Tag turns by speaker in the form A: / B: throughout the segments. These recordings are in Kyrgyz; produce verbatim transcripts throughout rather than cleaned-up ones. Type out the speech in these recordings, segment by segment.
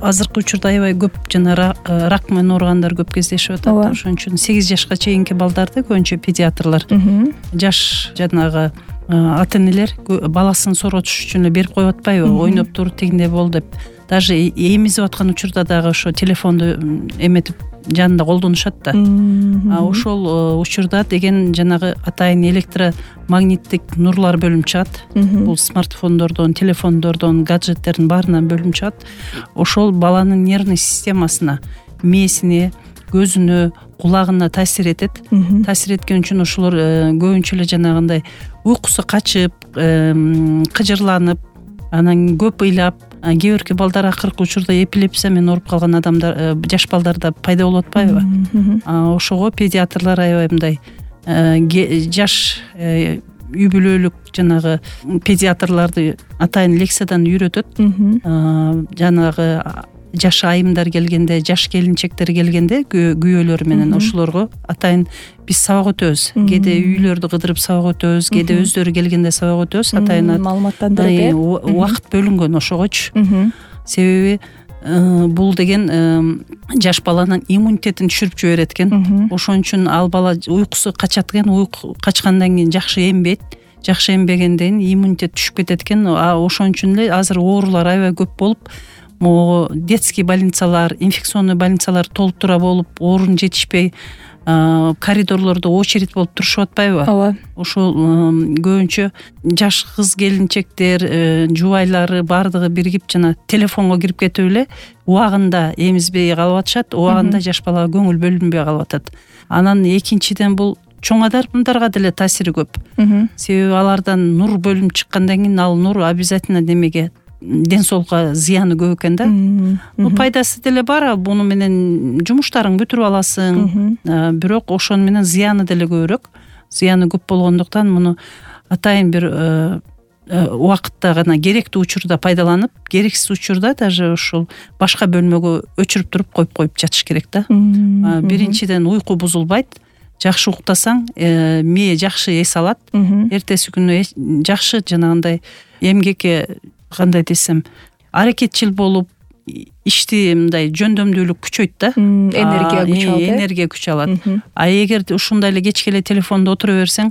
A: азыркы учурда аябай көп жана рак менен ооругандар көп кездешип атат. Ошон үчүн сегиз жашка чейинки балдарды көбүнчө педиатрлар жаш жанагы ата энелер баласын сооротуш үчүн эле берип коюп атпайбы, ойноп тур тигиндей бол деп. Даже эмизип аткан учурда дагы ошо телефонду эметип жанында колдонушат да. Ошол учурда деген жанагы атайын электромагниттик нурлар бөлүнүп чыгат. Бул смартфондордон, телефондордон, гаджеттердин баарынан бөлүнүп чыгат. Ошол баланын нервный системасына, мээсине, көзүнө, кулагына таасир этет. Таасир эткен үчүн ошолор көбүнчө эле жанагындай уйкусу качып, кыжырланып, анан көп ыйлап, кээ бирки балдар акыркы учурда эпилепсия менен ооруп калган адамдар, жаш балдарда пайда болуп атпайбы? Ошого педиатрлар аябай мындай жаш үй бүлөлүк жанагы педиатрларды атайын лекциядан үйрөтөт. Жанагы жаш айымдар келгенде, жаш келинчектер келгенде күйөөлөр менен ошолорго атайын биз сабак өтөбүз. Кээде үйлөрдү кыдырып сабак өтөбүз, кээде өздөрү келгенде сабак өтөбүз. Атайын маалыматтандырып, убакыт бөлүнгөн ошогочу. Себеби бул деген жаш баланын иммунитетин түшүрүп жиберет экен. Ошон үчүн ал бала уйкусу качат экен, уйку качкандан кийин жакшы эмбейт. Жакшы эмбегенден иммунитет түшүп кетет экен. Ошон үчүн эле азыр оорулар аябай көп болуп, могу детский больницалар, инфекционный больницалар толтура болуп, орун жетишпей, коридорлордо очередь болуп турушуп атпайбы? Ооба. Ошол көбүнчө жаш кыз келинчектер, жубайлары баардыгы биригип жана телефонго кирип кетип эле убагында эмизбей калып атышат, убагында жаш балага көңүл бөлүнбөй калып атат. Анан экинчиден бул чоң адамдарга деле таасири көп. Себеби алардан нур бөлүнүп чыккандан кийин ал нур обязательно демеге ден соолукка зыяны көп экен да. Ну пайдасы деле бар, буну менен жумуштарың бүтүрүп аласың, бирок ошону менен зыяны деле көбүрөөк. Зыяны көп болгондуктан муну атайын бир убакытта гана керектүү учурда пайдаланып, керексиз учурда даже ушул башка бөлмөгө өчүрүп туруп коюп коюп жатыш керек да. Биринчиден уйку бузулбайт. Жакшы уктасаң, мээ жакшы эс алат. Эртеси күнү жакшы жанагындай эмгекке кандай десем, аракетчил болуп, ишти мындай жөндөмдүүлүк күчөйт да. Энергия күч алат. Энергия күч алат. А эгер ушундай эле кечке эле телефондо отура берсең,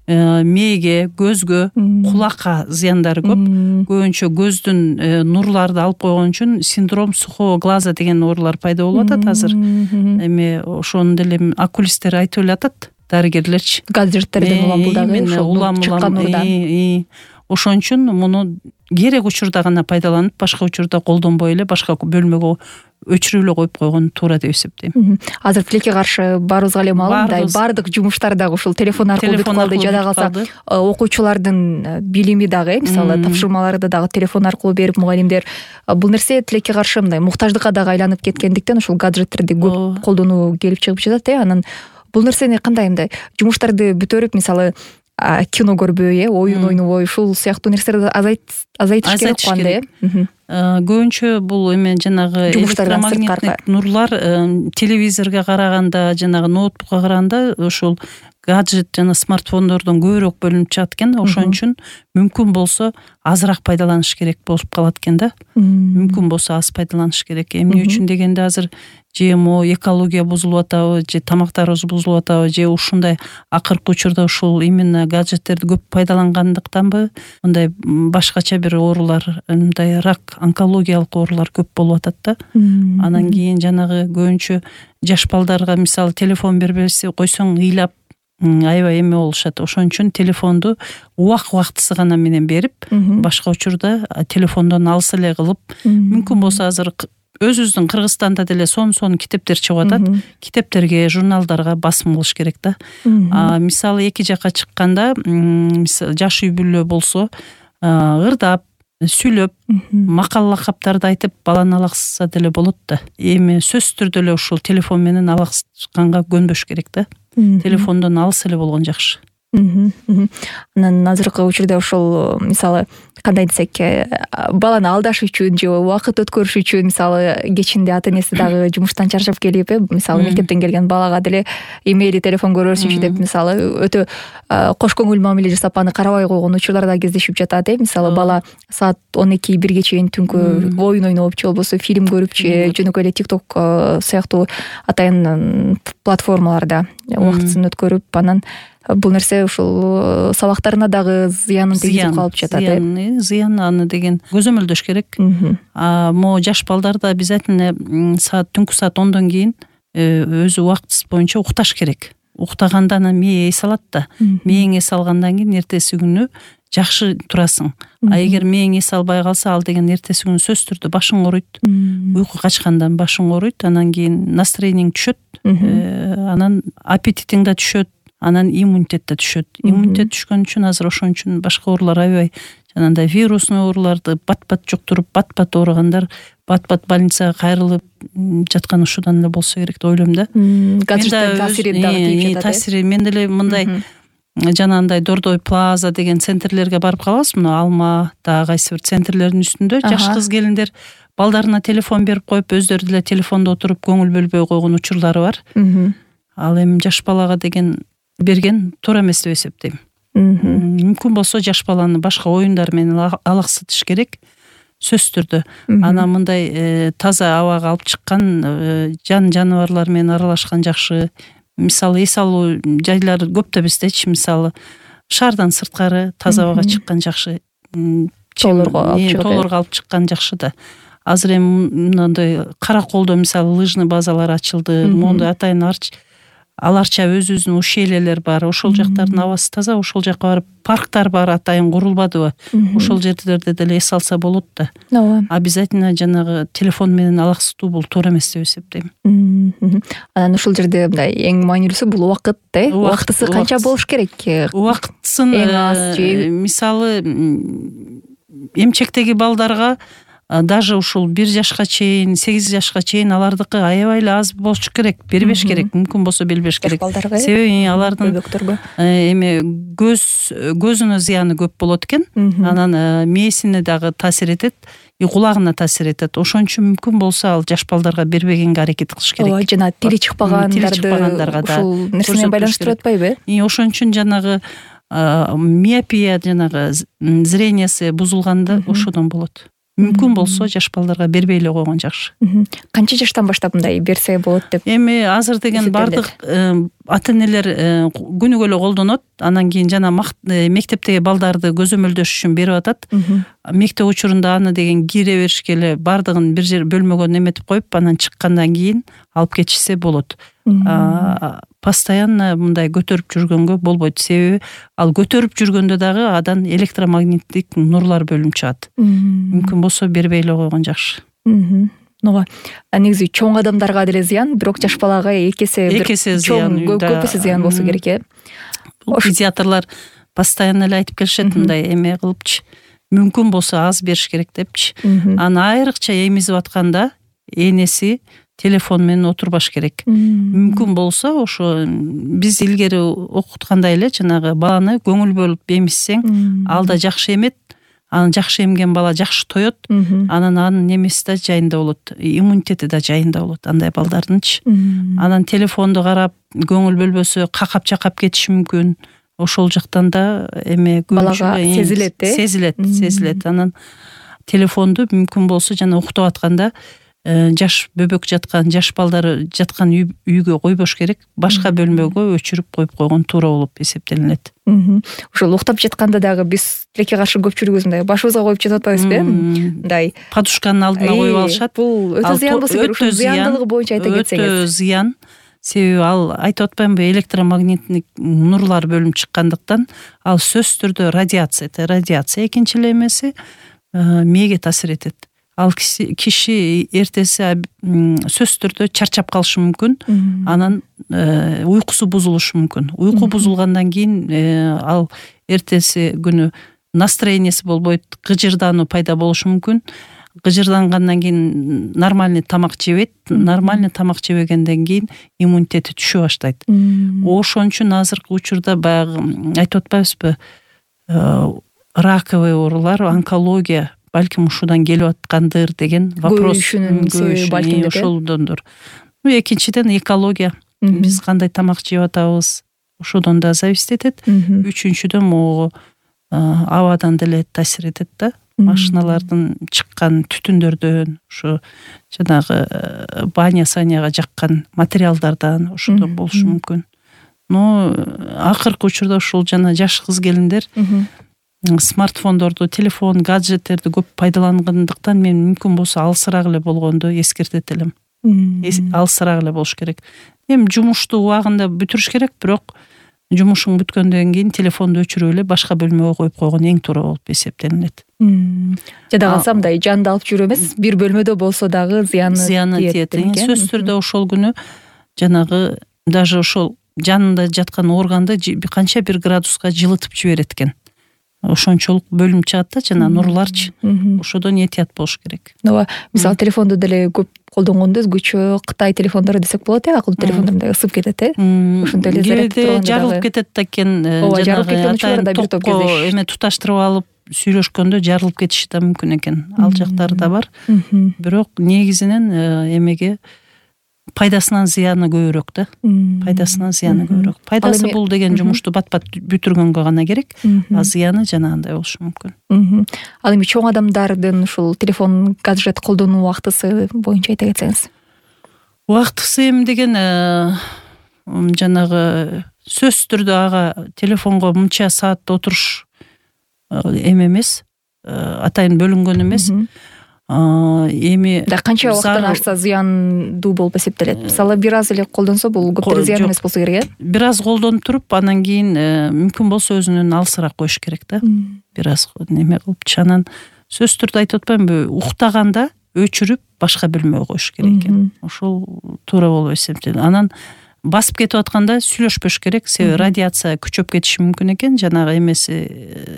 A: мээге, көзгө, кулакка зыяндары көп. Көбүнчө көздүн нурларды алып койгон үчүн синдром сухого глаза деген оорулар пайда болуп атат азыр. Эми ошону деле окулисттер айтып эле атат, дарыгерлерчи. Гаджеттерден улам булдагы ошол чыккан нурдан. Ошон үчүн муну керек учурда гана пайдаланып, башка учурда колдонбой эле башка бөлмөгө өчүрүп эле коюп койгон туура деп эсептейм. Азыр тилекке каршы баарыбызга эле маалым, мындай баардык жумуштар дагы ушул телефон аркылуу бүтүп калды. Жада калса окуучулардын билими дагы, мисалы тапшырмаларды дагы телефон аркылуу берип мугалимдер, бул нерсе тилекке каршы мындай муктаждыкка дагы айланып кеткендиктен ушул гаджеттерди көп колдонуу келип чыгып жатат. Анан бул нерсени кандай мындай жумуштарды бүтөрүп, мисалы кино көрбөй, оюн ойнобой, ушул сыяктуу нерселерди азайтыш керек кандай? Көбүнчө бул эме жанагы электромагниттик нурлар телевизорго караганда, жанагы ноутбукка караганда ушул гаджет жана смартфондордон көбүрөөк бөлүнүп чыгат экен. Ошон үчүн мүмкүн болсо азыраак пайдаланыш керек болуп калат экен да. Мүмкүн болсо аз пайдаланыш керек. Эмне үчүн дегенде азыр же мо экология бузулуп атабы, же тамактарыбыз бузулуп атабы, же ушундай акыркы учурда ушул именно гаджеттерди көп пайдалангандыктанбы, мындай башкача бир оорулар, мындай рак, онкологиялык оорулар көп болуп атат да. Анан кийин жанагы көбүнчө жаш балдарга мисалы телефон бербесе койсоң ыйлап аябай эме болушат. Ошон үчүн телефонду убак убактысы гана менен берип, башка учурда телефондон алыс эле кылып, мүмкүн болсо азыр өзүбүздүн Кыргызстанда деле сон-сон китептер чыгып атат. Китептерге, журналдарга басым кылыш керек да. Мисалы эки жакка чыкканда, жаш үй бүлө болсо, ырдап, сүйлөп, макал лакаптарды айтып баланы алаксытса деле болот да. Эми сөзсүз түрдө эле ушул телефон менен алаксытканга көнбөш керек да. Телефондон алыс эле болгон жакшы.
B: Анан азыркы учурда ошол мисалы кандай десек, баланы алдаш үчүн же убакыт өткөрүш үчүн мисалы кечинде ата энеси дагы жумуштан чарчап келип, э мисалы мектептен келген балага деле имейли телефон көрөрсүнчү деп мисалы өтө кош көңүл мамиле жасап аны карабай койгон учурлар да кездешип жатат, э мисалы бала саат он эки бирге чейин түнкү оюн ойноп же болбосо фильм көрүп же жөнөкөй эле тикток сыяктуу атайын платформаларда убактысын өткөрүп, анан бул нерсе ушул сабактарына дагы зыянын тийгизип калып жатат.
A: Зыяны, зыян аны деген көзөмөлдөш керек. А могу жаш балдарда обязательно саат түнкү саат ондон кийин өзү убактысы боюнча укташ керек. Уктаганда анан мээ эс алат да. Мээң эс алгандан кийин эртеси күнү жакшы турасың. А эгер мээң эс албай калса, ал деген эртеси күнү сөзсүз түрдө башың ооруйт. Уйку качкандан башың ооруйт, анан кийин настроениең түшөт, анан аппетитиң да түшөт. Анан иммунитет да түшөт. Иммунитет түшкөн үчүн азыр ошон үчүн башка оорулар аябай жанагындай вирусный ооруларды бат-бат жуктуруп, бат-бат ооругандар бат-бат больницага кайрылып жаткан ушудан эле болсо керек деп ойлойм да.
B: Гаджеттин таасири дагы тийип жатат.
A: Таасири мен деле мындай жанагындай Дордой Плаза деген центрлерге барып калабыз, мына Алмада кайсы бир центрлердин үстүндө жаш кыз келиндер балдарына телефон берип коюп, өздөрү деле телефондо отуруп көңүл бөлбөй койгон учурлары бар. Ал эми жаш балага деген берген туура эмес деп эсептейм. Мүмкүн болсо жаш баланы башка оюндар менен алаксытыш керек, сөзсүз түрдө. Анан мындай таза абага алып чыккан, жан жаныбарлар менен аралашкан жакшы. Мисалы эс алуу жайлар көп да биздечи, мисалы шаардан сырткары таза абага чыккан жакшы. Тоолорго алып чыккан жакшы да. Азыр эми мындай Караколдо мисалы лыжный базалар ачылды. Моундай атайын арч аларча өзүбүздүн ушейлелер бар. Ошол жактардын абасы таза, ошол жакка барып парктар бар, атайын курулбадыбы? Ошол жерлерде деле эс алса болот да. Обязательно жанагы телефон менен алаксытуу бул туура эмес деп эсептейм.
B: Анан ушул жерде мындай эң маанилүүсү бул убакыт, э? Убактысы канча болуш керек?
A: Убактысын мисалы эмчектеги балдарга даже ушул бир жашка чейин, сегиз жашка чейин алардыкы аябай эле аз болуш керек, бербеш керек, мүмкүн болсо бербеш керек. Себеби алардын эми көз көзүнө зыяны көп болот экен, анан мээсине дагы таасир этет, кулагына таасир этет. Ошон үчүн мүмкүн болсо ал жаш балдарга бербегенге аракет кылыш керек.
B: Ооба, жана тили чыкпагандарды ушул нерсе менен байланыштырып атпайбы?
A: Ошон үчүн жанагы миопия, жанагы зрениясы бузулганда ошодон болот. Мүмкүн болсо жаш балдарга бербей эле койгон жакшы.
B: Канча жаштан баштап мындай берсе болот деп?
A: Эми азыр деген бардык ата энелер күнүгө эле колдонот. Анан кийин жана мектептеги балдарды көзөмөлдөш үчүн берип атат. Мектеп учурунда аны деген кире беришке эле бардыгын бир жер бөлмөгө неметип коюп, анан чыккандан кийин алып кетишсе болот. Постоянно мындай көтөрүп жүргөнгө болбойт. Себеби ал көтөрүп жүргөндө дагы адан электромагниттик нурлар бөлүнүп чыгат. Мүмкүн болсо бербей эле койгон жакшы.
B: Ооба. Негизи чоң адамдарга деле зыян, бирок жаш балага эки эсе
A: эки эсе зыян,
B: көп эсе зыян болсо керек, э?
A: Педиатрлар постоянно эле айтып келишет, мындай эме кылыпчы. Мүмкүн болсо аз бериш керек депчи. Аны айрыкча эмизип атканда энеси телефон менен отурбаш керек. Мүмкүн болсо ошо биз илгери окуткандай эле жанагы баланы көңүл бөлүп эмизсең, ал да жакшы эмет. Аны жакшы эмген бала жакшы тоет. Анан анын немеси да жайында болот, иммунитети да жайында болот андай балдардынчы. Анан телефонду карап көңүл бөлбөсө какап чакап кетиши мүмкүн. Ошол жактан да эме
B: балага сезилет, э?
A: Сезилет, сезилет. Анан телефонду мүмкүн болсо жана уктап атканда жаш бөбөк жаткан, жаш балдары жаткан үйгө койбош керек, башка бөлмөгө өчүрүп коюп койгон туура болуп эсептелинет.
B: Ошол уктап жатканда дагы биз тилекке каршы көпчүлүгүбүз мындай башыбызга коюп жатып атпайбызбы? Мындай
A: подушканын алдына коюп алышат.
B: Бул өтө зыян болсо керек. Ушул зыяндылыгы боюнча айта кетсеңиз.
A: Өтө зыян. Себеби ал айтып атпаймынбы, электромагниттик нурлар бөлүнүп чыккандыктан ал сөзсүз түрдө радиация, радиация экинчи эле эмеси мээге таасир этет. Ал киши эртеси сөзсүз түрдө чарчап калышы мүмкүн, анан уйкусу бузулушу мүмкүн. Уйку бузулгандан кийин ал эртеси күнү настроениясы болбойт, кыжырдануу пайда болушу мүмкүн. гыжырдангандан кийин нормальный тамак жебейт, нормальный тамак жебегенден кийин иммунитети түшө баштайт. Ошон үчүн азыркы учурда баягы айтып атпайбызбы, раковый оорулар, онкология балким ушудан келип аткандыр деген вопрос
B: балким
A: ошолдондур. Экинчиден экология. Биз кандай тамак жеп атабыз, ошодон да зависит этет. Үчүнчүдөн могу абадан деле таасир этет да. Машиналардын чыккан түтүндөрдөн, ушу жанагы баня саняга жаккан материалдардан ошодо болушу мүмкүн. Но акыркы учурда ушул жана жаш кыз келиндер смартфондорду, телефон, гаджеттерди көп пайдалангандыктан мен мүмкүн болсо алысыраак эле болгонду эскертет элем. Алысыраак эле болуш керек. Эми жумушту убагында бүтүрүш керек, бирок жумушуң бүткөндөн кийин телефонду өчүрүп эле башка бөлмөгө коюп койгон эң туура болуп эсептелинет.
B: Жада калса мындай жанды алып жүрүү эмес, бир бөлмөдө болсо дагы зыяны
A: зыяны тиет. Сөзсүз түрдө ошол күнү жанагы даже ошол жанында жаткан органды канча бир градуска жылытып жиберет экен. Ошончолук бөлүнүп чыгат да, жана нурларчы. Ошодон этият болуш керек.
B: Ооба, мисалы телефонду деле көп колдонгондо өзгөчө Кытай телефондору десек болот, э, акылдуу телефондор ысып кетет, э.
A: Ошондой эле зарядка турганда жарылып кетет да экен, жанагы токко эме туташтырып алып сүйлөшкөндө жарылып кетиши да мүмкүн экен. Ал жактары да бар. Бирок негизинен эмеге пайдасынан зыяны көбүрөөк да. Пайдасынан зыяны көбүрөөк. Пайдасы бул деген жумушту бат-бат бүтүргөнгө гана керек, а зыяны жанагындай болушу мүмкүн.
B: Ал эми чоң адамдардын ушул телефон, гаджет колдонуу убактысы боюнча айта кетсеңиз.
A: Убактысы эми деген жанагы сөзсүз түрдө ага телефонго мынча саат отуруш эме эмес, атайын бөлүнгөн эмес. Эми
B: да канча убакыттан ашса зыяндуу болуп эсептелет. Мисалы бир аз эле колдонсо бул көптөр зыян эмес болсо керек, э?
A: Бир аз колдонуп туруп, анан кийин мүмкүн болсо өзүнөн алысыраак коюш керек да. Бир аз неме кылып, анан сөзсүз түрдө айтып атпаймынбы, уктаганда өчүрүп башка бөлмөгө коюш керек экен. Ошол туура болуп эсептелет. Анан басып кетип атканда сүйлөшпөш керек, себеби радиация күчөп кетиши мүмкүн экен, жанагы эмеси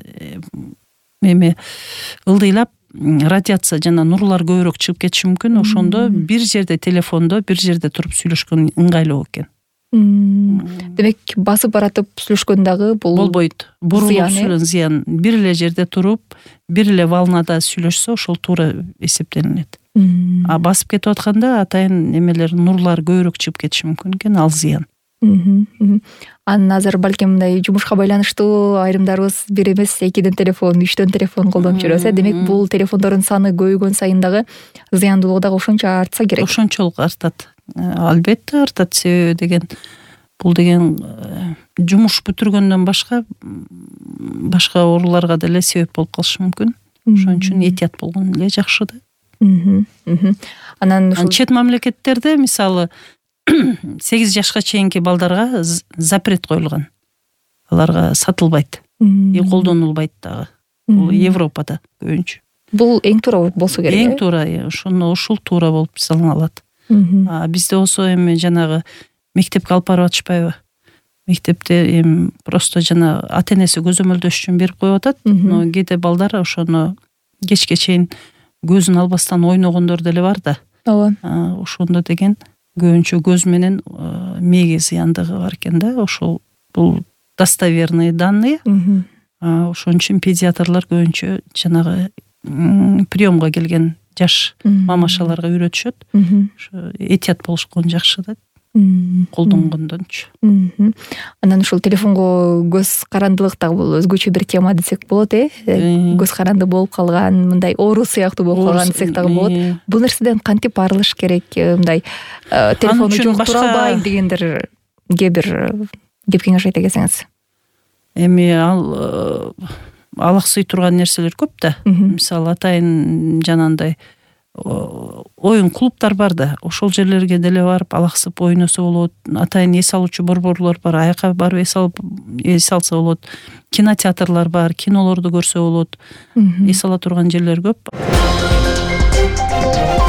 A: эме ылдыйлап радиация жана нурлар көбүрөөк чыгып кетиши мүмкүн. Ошондо бир жерде телефондо, бир жерде туруп сүйлөшкөн ыңгайлуу экен.
B: Демек, басып баратып сүйлөшкөн дагы бул
A: болбойт. Бурулуп сүйлөн зыян. Бир эле жерде туруп, бир эле волнада сүйлөшсө, ошол туура эсептелинет. А басып кетип атканда атайын эмелер, нурлар көбүрөөк чыгып кетиши мүмкүн экен, ал зыян.
B: Анын азыр балким мындай жумушка байланыштуу айрымдарыбыз бир эмес, экиден телефон, үчтөн телефон колдонуп жүрөбүз, э. Демек, бул телефондордун саны көбөйгөн сайын дагы зыяндуулугу дагы ошончо артса керек.
A: Ошончолук артат. Албетте артат, себеби деген бул деген жумуш бүтүргөндөн башка башка ооруларга деле себеп болуп калышы мүмкүн. Ошон үчүн этият болгон эле жакшы да. Анан чет мамлекеттерде мисалы сегиз жашка чейинки балдарга запрет коюлган. Аларга сатылбайт, и колдонулбайт дагы. Бул Европада көбүнчө.
B: Бул эң туура болсо керек.
A: Эң туура, ошону ушул туура болуп саналат. А бизде болсо эми жанагы мектепке алып барып атышпайбы? Мектепте эми просто жана ата-энеси көзөмөлдөш үчүн берип коюп атат, но кээде балдар ошону кечке чейин көзүн албастан ойногондор деле бар да.
B: Ооба.
A: Ошондо деген көбүнчө көз менен мээге зыяндыгы бар экен да. Ошол бул достоверные данные. Ошон үчүн педиатрлар көбүнчө жанагы приемга келген жаш мамашаларга үйрөтүшөт. Ошо этият болушкон жакшы да. Колдонгондончу.
B: Анан ушул телефонго көз карандылык дагы бул өзгөчө бир тема десек болот, э. Көз каранды болуп калган, мындай оору сыяктуу болуп калган десек дагы болот. Бул нерседен кантип арылыш керек? Мындай телефону жок тура албайм дегендерге бир кеп кеңеш айта кетсеңиз.
A: Эми ал алаксый турган нерселер көп да. Мисалы атайын жанандай оюн клубтар бар да, ошол жерлерге деле барып алаксып ойносо болот. Атайын эс алуучу борборлор бар, аяка барып эс алып эс алса болот. Кинотеатрлар бар, кинолорду көрсө болот. Эс ала турган жерлер көп.